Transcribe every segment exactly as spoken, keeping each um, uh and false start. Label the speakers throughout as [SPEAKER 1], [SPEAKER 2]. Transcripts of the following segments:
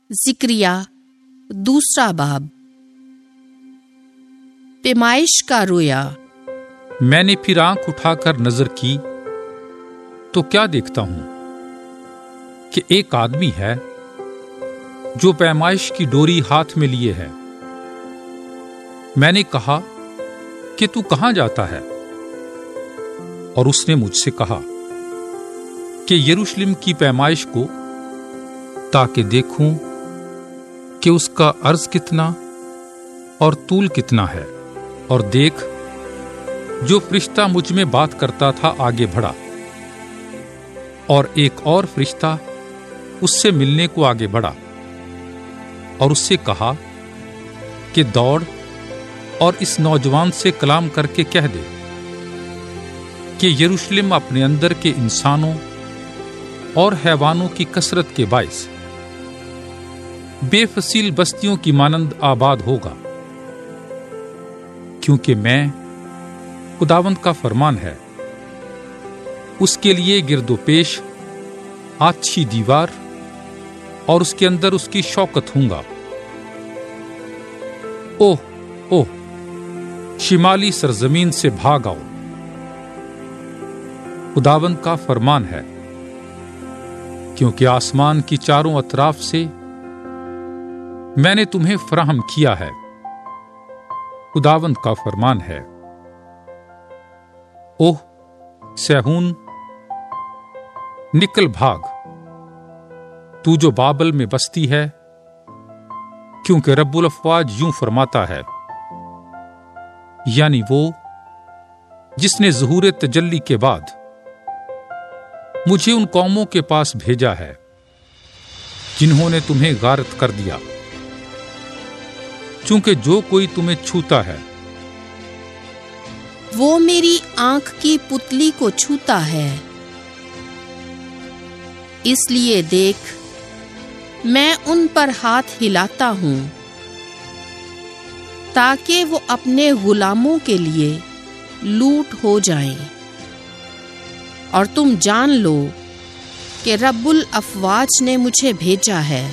[SPEAKER 1] ذکریہ دوسرا باب۔ پیمائش کا رویا۔
[SPEAKER 2] میں نے پھر آنکھ اٹھا کر نظر کی تو کیا دیکھتا ہوں کہ ایک آدمی ہے جو پیمائش کی ڈوری ہاتھ میں لیے ہے۔ میں نے کہا کہ تو کہاں جاتا ہے؟ اور اس نے مجھ سے کہا کہ یروشلم کی پیمائش کو، تاکہ دیکھوں کہ اس کا عرض کتنا اور طول کتنا ہے۔ اور دیکھ، جو فرشتہ مجھ میں بات کرتا تھا آگے بڑھا، اور ایک اور فرشتہ اس سے ملنے کو آگے بڑھا اور اس سے کہا کہ دوڑ اور اس نوجوان سے کلام کر کے کہہ دے کہ یروشلم اپنے اندر کے انسانوں اور حیوانوں کی کثرت کے باعث بے فصیل بستیوں کی مانند آباد ہوگا، کیونکہ میں خداوند کا فرمان ہے، اس کے لیے گرد و پیش آتشی دیوار اور اس کے اندر اس کی شوکت ہوں گا۔ اوہ اوہ شمالی سرزمین سے بھاگ آؤ، خداوند کا فرمان ہے، کیونکہ آسمان کی چاروں اطراف سے میں نے تمہیں فراہم کیا ہے، خداوند کا فرمان ہے۔ اوہ سیہون، نکل بھاگ، تو جو بابل میں بستی ہے، کیونکہ رب الافواج یوں فرماتا ہے، یعنی وہ جس نے ظہور تجلی کے بعد مجھے ان قوموں کے پاس بھیجا ہے جنہوں نے تمہیں غارت کر دیا، چونکہ جو کوئی تمہیں چھوتا ہے
[SPEAKER 1] وہ میری آنکھ کی پتلی کو چھوتا ہے۔ اس لیے دیکھ، میں ان پر ہاتھ ہلاتا ہوں تاکہ وہ اپنے غلاموں کے لیے لوٹ ہو جائیں، اور تم جان لو کہ رب الافواج نے مجھے بھیجا ہے۔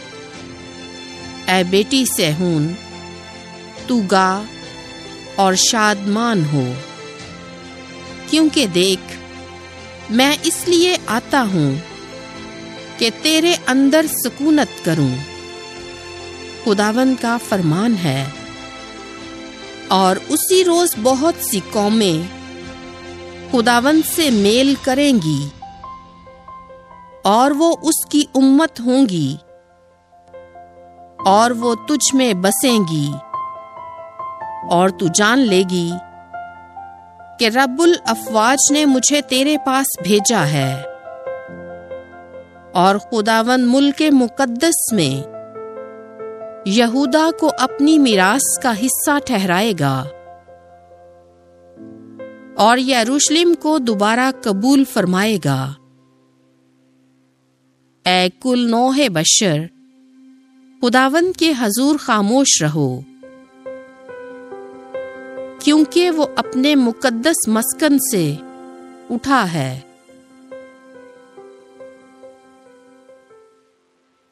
[SPEAKER 1] اے بیٹی سیہون، تو گا اور شادمان ہو، کیونکہ دیکھ، میں اس لیے آتا ہوں کہ تیرے اندر سکونت کروں، خداوند کا فرمان ہے۔ اور اسی روز بہت سی قومیں خداوند سے میل کریں گی، اور وہ اس کی امت ہوں گی، اور وہ تجھ میں بسیں گی، اور تو جان لے گی کہ رب الافواج نے مجھے تیرے پاس بھیجا ہے۔ اور خداوند ملک مقدس میں یہودا کو اپنی میراث کا حصہ ٹھہرائے گا، اور یروشلم کو دوبارہ قبول فرمائے گا۔ اے کل نوح بشر، خداوند کے حضور خاموش رہو، کیونکہ وہ اپنے مقدس مسکن سے اٹھا ہے۔